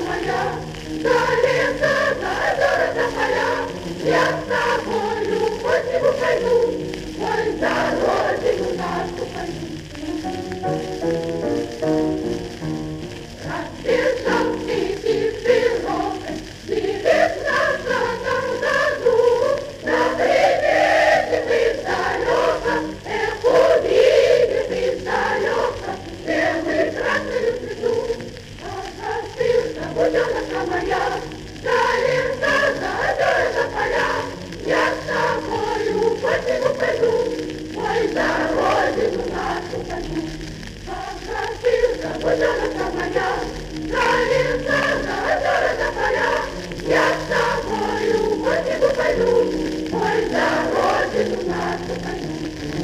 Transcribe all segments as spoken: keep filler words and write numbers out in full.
моя, за ліса, за озера, за поля, я з тобою по снігу пойду, ой, за родину нашу пойду. Разбежал снеги широкой, снежит на садом саду, на примете издалека, эх, увидишь издалека, белый красную цвету. Погостился, буденочка моя, за леса, за озера, за поля, я с тобою по снегу пойду, ой, за родину нашу пойду. Погостился, буденочка моя, за леса, за озера, за поля, я с тобою по снегу пойду, ой, за родину нашу пойду.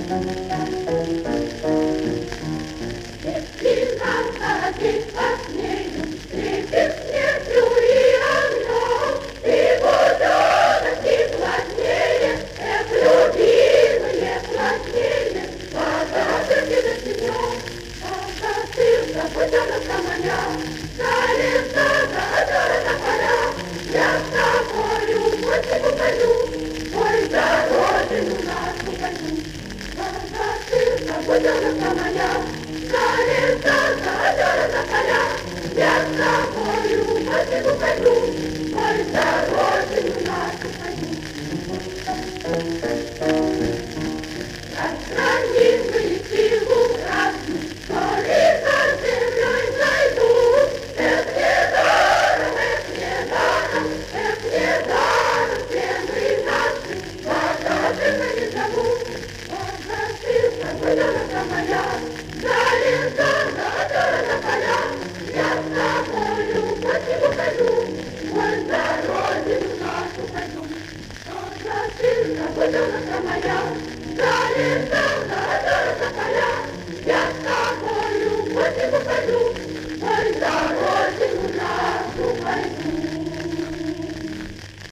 Если насадить посмею, крепит смертью и огнем, и буденок и плотнее, эх, любимые, плотнее, погостился за снегом. Погостился, буденочка моя, за леса, за озера, за поля, я с тобою по снегу пойду, ой, за родину нашу пойду. Погостился, буденочка моя, за леса, за озера, за поля, я с тобою по снегу пойду, ой, за родину нашу пойду. Распространенные силу красную, вскоре за землей зайдут. Эх, недаром, эх, недаром, эх, недаром стены наши богатырно не зовут. Погостился, буденочка моя, за леса, за озера, за поля, я с тобою по снегу пойду, ой, за родину нашу пойду. Погостился, буденочка моя, за леса, за озера, за поля,